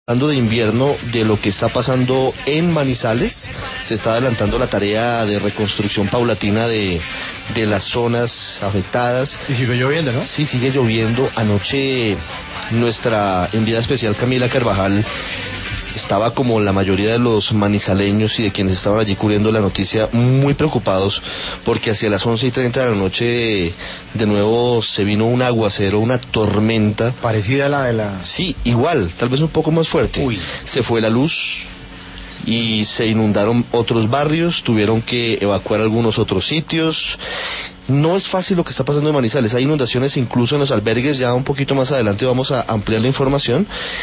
Hablando de invierno, de lo que está pasando en Manizales, se está adelantando la tarea de reconstrucción paulatina de las zonas afectadas. Y sigue lloviendo, ¿no? Sí, sigue lloviendo. Anoche nuestra enviada especial Camila Carvajal estaba, como la mayoría de los manizaleños y de quienes estaban allí cubriendo la noticia, muy preocupados porque hacia las 11:30 de la noche de nuevo se vino un aguacero, una tormenta. Parecida a la de la... Sí, igual, tal vez un poco más fuerte. Uy. Se fue la luz y se inundaron otros barrios, tuvieron que evacuar algunos otros sitios. No es fácil lo que está pasando en Manizales, hay inundaciones incluso en los albergues, ya un poquito más adelante vamos a ampliar la información.